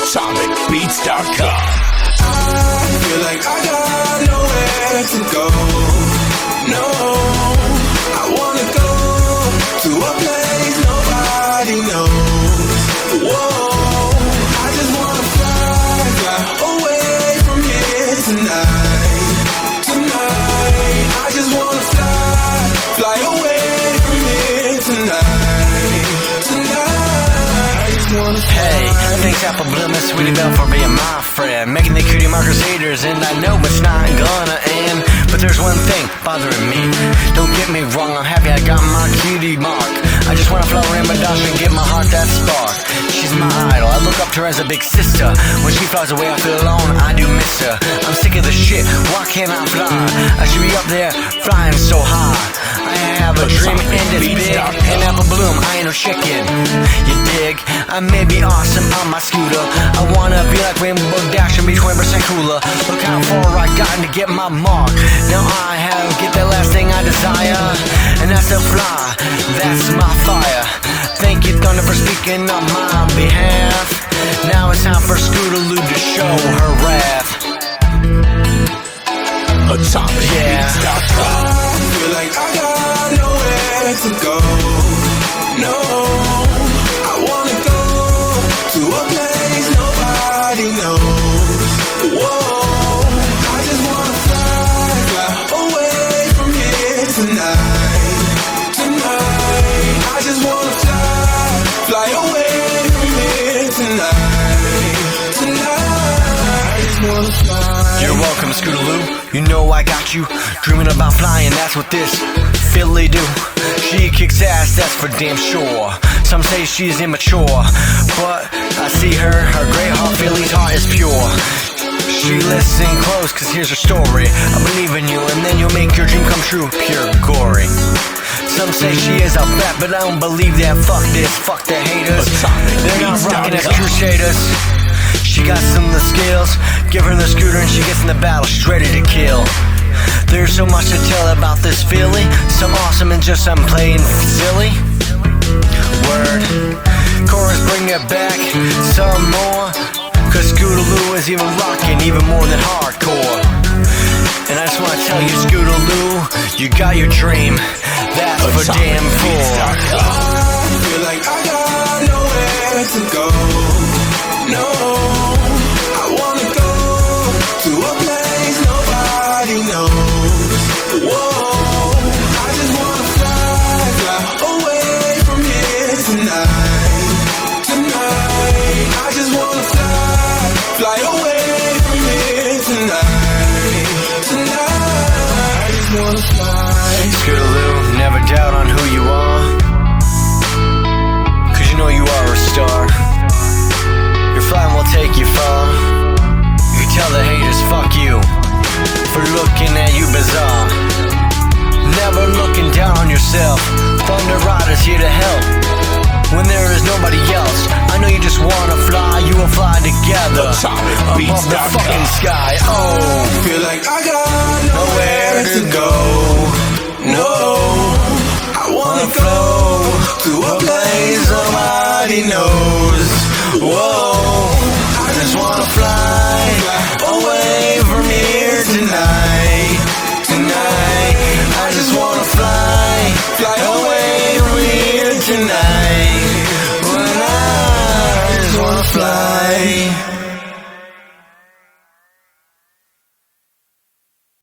AtomicBeats.com. I feel like I got nowhere to go. No, I wanna go to a place nobody knows. Whoa, I just wanna fly away from here tonight. Tonight, I just wanna fly away from here tonight. Tonight, I just wanna fly. Hey, thanks Apple Bloom and Sweetie Belle for being my friend, making the cutie markers haters, and I know it's not gonna end. But there's one thing bothering me. Don't get me wrong, I'm happy I got my cutie mark. I just wanna flower in my dash and give my heart that spark. She's my idol, I look up to her as a big sister. When she flies away I feel alone, I do miss her. I'm sick of the shit, why can't I fly? I should be up there, flying so high. I have a dream and it's big, and Apple Bloom, I ain't no chicken. You dig? I may be awesome on my scooter. I wanna be like Rainbow Dash and be 20% cooler. Look how far I gotten to get my mark. Now I have get that last thing I desire, and that's to fly. That's my fire. Thank you, Thunder, for speaking on my behalf. Now it's time for Scootaloo to show her wrath. AtomicBeats.com. I feel like I got nowhere to go. No, I wanna go to a place nobody knows. Whoa, I just wanna fly away from here tonight. Tonight, I just wanna fly away from here tonight. Tonight, I just wanna fly. You're welcome, Scootaloo. You know I got you. Dreaming about flying, that's what this filly do. She kicks ass, that's for damn sure. Some say she's immature, but I see her great heart, filly's heart is pure. She listen close, cause here's her story. I believe in you, and then you'll make your dream come true. Pure gory. Some say she is a bat, but I don't believe that. Fuck this, fuck the haters. They're not rocking as crusaders. She got some of the skills. Give her the scooter and she gets in the battle, she's ready to kill. There's so much to tell about this filly. Some awesome and just some plain silly. Word. Chorus, bring it back some more. Cause Scootaloo is even rocking, even more than hardcore. And I just wanna tell you, Scootaloo, you got your dream. That's for damn sure. I feel like I got nowhere to go. No, I wanna go to a place nobody knows. Whoa, I just wanna fly away from here tonight. Tonight, I just wanna fly away from here tonight. Tonight, I just wanna fly. Scootaloo, never doubt on who you are. Cause you know you are a star. Your flying will take you far. You tell the haters fuck you for looking at you bizarre. Never looking down on yourself. Thunder Rider's here to help when there is nobody else. I know you just wanna fly, you will fly together above the fucking sky. Oh, Feel like I got nowhere to go. No, I wanna go to a place nobody knows. Whoa, I just wanna fly away from here tonight. Tonight, I just wanna fly away from here tonight. When I just wanna fly.